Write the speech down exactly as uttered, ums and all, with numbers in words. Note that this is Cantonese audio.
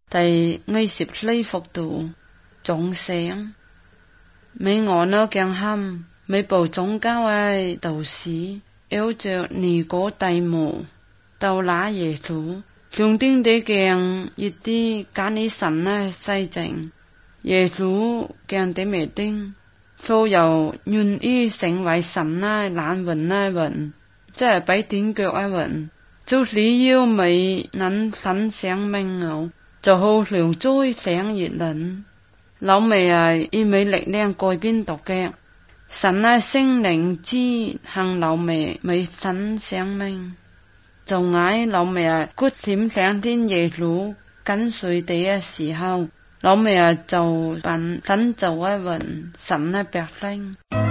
第二十四幅圖眾生，每我呢強喊，每部宗教嘅導師，有着尼哥底母，到那耶穌，上天地強一啲揀你神呢細靜，耶穌強啲未定，所有願意成為神呢難運呢運，即係俾點腳一運，就是要未能神生命哦。就好像最想熱人，老味係以美力量改變獨嘅，神係聖靈之行老味未神生命，就嗌老味係決心上天耶穌跟隨地嘅時候，老味係就扮神做一運神嘅百姓。